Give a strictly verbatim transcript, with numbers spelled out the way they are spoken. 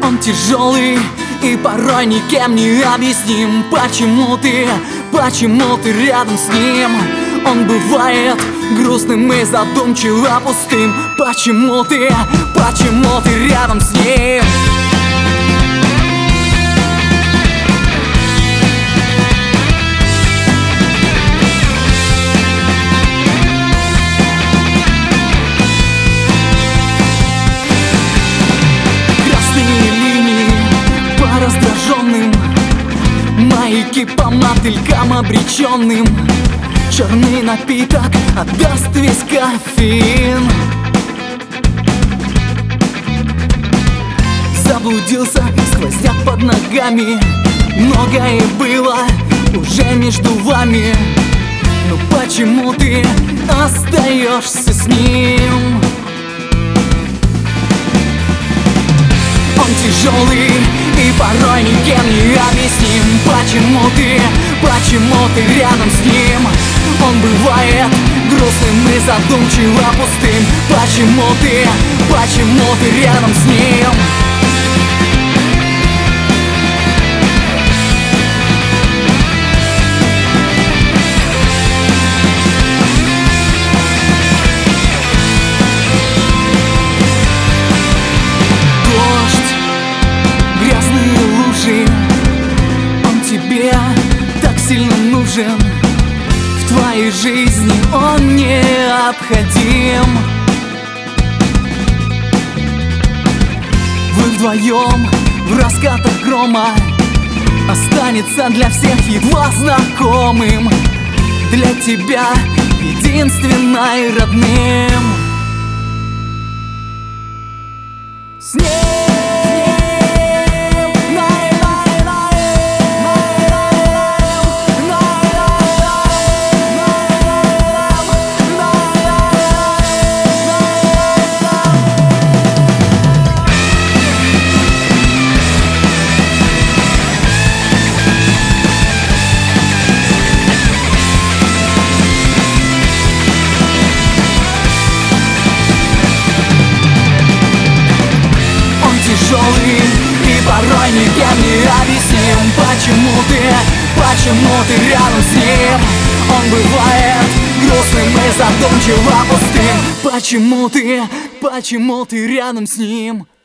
Он тяжелый и порой никем не объясним. Почему ты, почему ты рядом с ним? Он бывает грустным и задумчиво пустым. Почему ты, почему ты рядом с ним? Раздраженным, маяки по мотылькам обреченным. Черный напиток отдаст весь кофеин. Заблудился сквозняк под ногами. Многое было уже между вами. Но почему ты остаешься с ним? Он тяжелый и порой никем не объясним. Почему ты, почему ты рядом с ним? Он бывает грустным и задумчиво пустым. Почему ты, почему ты рядом с ним? Он тебе так сильно нужен. В твоей жизни он необходим. Вы вдвоем в раскатах грома останется для всех едва знакомым. Для тебя единственно и родным. С ней тяжелый и порой никем не объясним. Почему ты, почему ты рядом с ним? Он бывает грустным и задумчиво пустым. Почему ты, почему ты рядом с ним?